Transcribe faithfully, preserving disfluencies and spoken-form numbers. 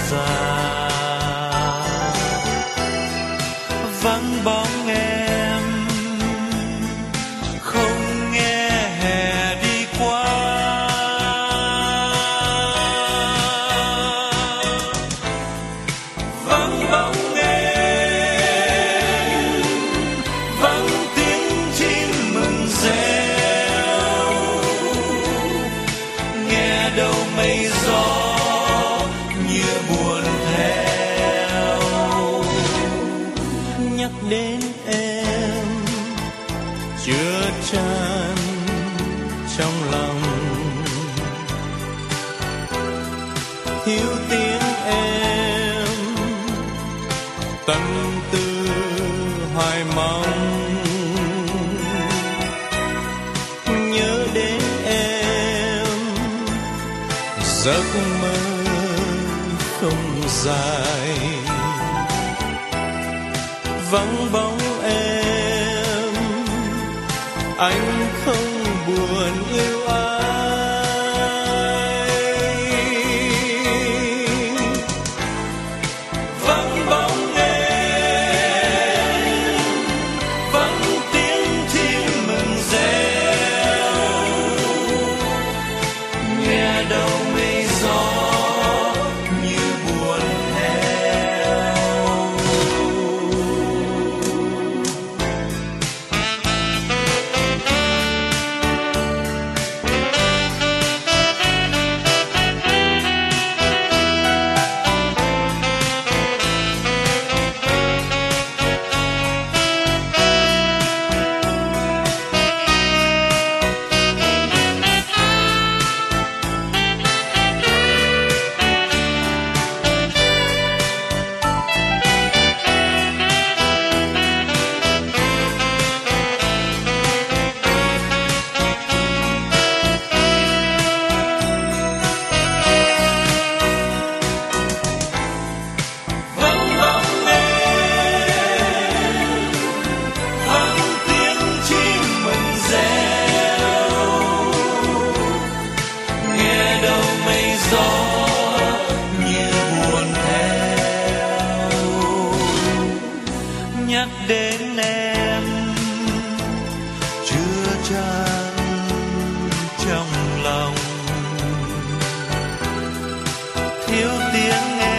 già. Vắng bóng em không nghe hè đi qua. Vắng bóng em, vắng tiếng chim mừng reo, nghe đâu mây gió như buồn theo. Nhắc đến em chưa chan trong lòng, thiếu tiếng em tâm tư hoài mong. Nhớ đến em giấc mơ không dài, vắng bóng em anh không buồn yêu ai. Vắng bóng em, vắng tiếng chim mừng reo, nghe đâu mây gió như buồn theo. Nhắc đến em chưa chan trong lòng, thiếu tiếng em